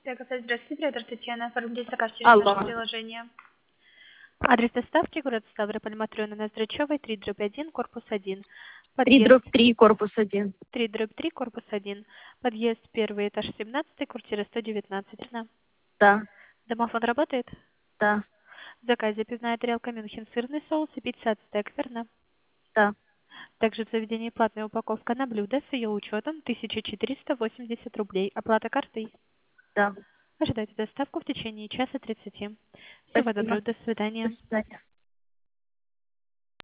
Кафе, здравствуйте, оператор Татьяна. Оформите заказ через Алло. наше приложение. Адрес доставки, город Ставрополь, Матрёна Ноздрачёвой, 3/1, корпус 1. Подъезд 3/3, корпус 1. 3/3, корпус 1. Подъезд 1, этаж 17, квартира 119. Да, Домофон работает? да, В заказе пивная тарелка Мюнхен, сырный соус и пицца от стек, верно? да, Также в заведении платная упаковка на блюдо с ее учетом 1480 рублей. Оплата картой. да. Ожидайте доставку в течение часа 30. Всего Спасибо. доброго, до До свидания. свидания.